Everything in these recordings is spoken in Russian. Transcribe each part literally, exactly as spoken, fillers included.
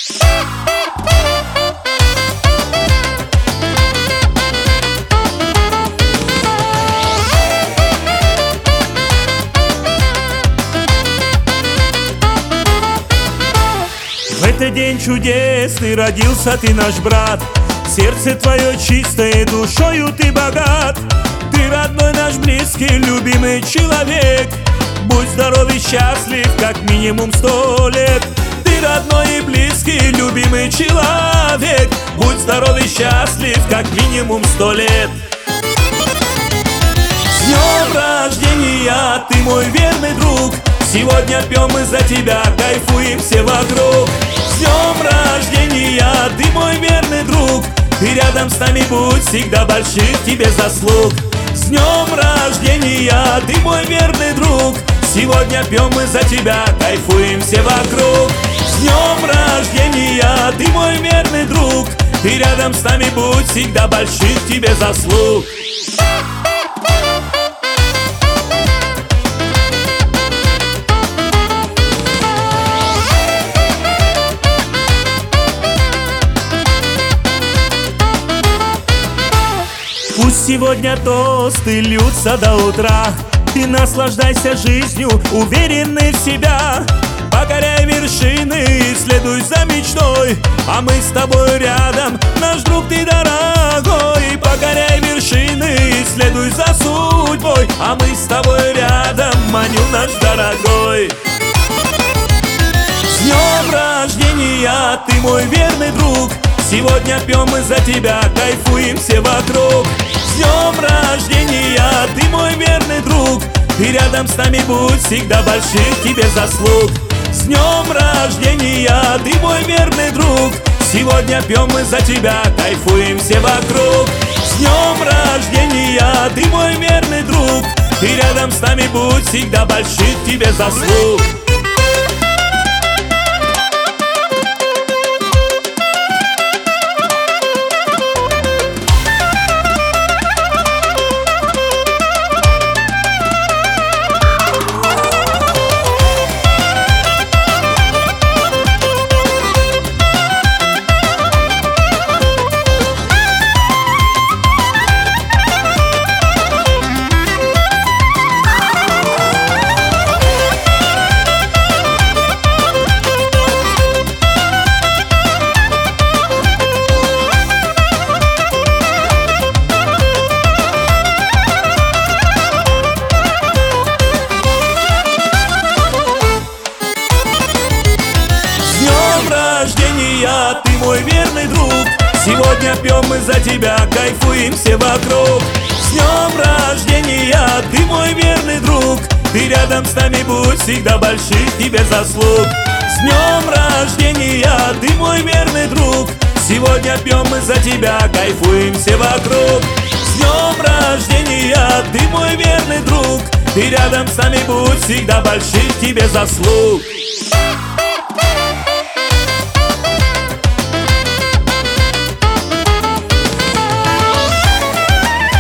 В этот день чудесный родился ты, наш брат. Сердце твое чистое, душою ты богат. Ты родной наш близкий, любимый человек. Будь здоров и счастлив, как минимум сто лет. Ты родной и близкий, любимый человек. Будь здоров и счастлив, как минимум сто лет. С днем рождения, ты мой верный друг. Сегодня пьем мы за тебя, кайфуем все вокруг. С днем рождения, ты мой верный друг. Ты рядом с нами будь, всегда больших тебе заслуг. С днем рождения, ты мой верный друг. Сегодня пьем мы за тебя, кайфуем все вокруг. С днем рождения, ты мой верный друг. Ты рядом с нами будь, всегда больших тебе заслуг. Пусть сегодня тосты льются до утра. Ты наслаждайся жизнью, уверенный в себя. Покоряй вершины и следуй за мечтой. А мы с тобой рядом, наш друг ты дорогой. Покоряй вершины и следуй за судьбой. А мы с тобой рядом, маню наш дорогой. С днем рождения, ты мой верный друг. Сегодня пьем мы за тебя, кайфуем все вокруг. С днем рождения, ты мой верный друг. Ты рядом с нами будь, всегда больших тебе заслуг. С днем рождения, ты мой верный друг. Сегодня пьем мы за тебя, кайфуем все вокруг. С днем рождения, ты мой верный друг. Ты рядом с нами будь, всегда больших тебе заслуг. Ты мой верный друг. Сегодня пьем мы за тебя, кайфуем все вокруг. С днем рождения, ты мой верный друг. Ты рядом с нами будь, всегда больших тебе заслуг. С днем рождения, ты мой верный друг. Сегодня пьем мы за тебя, кайфуем все вокруг. С днем рождения, ты мой верный друг. Ты рядом с нами будь, всегда больших тебе заслуг.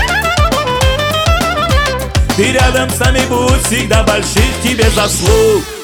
Ты рядом с нами будь, всегда больших тебе заслуг.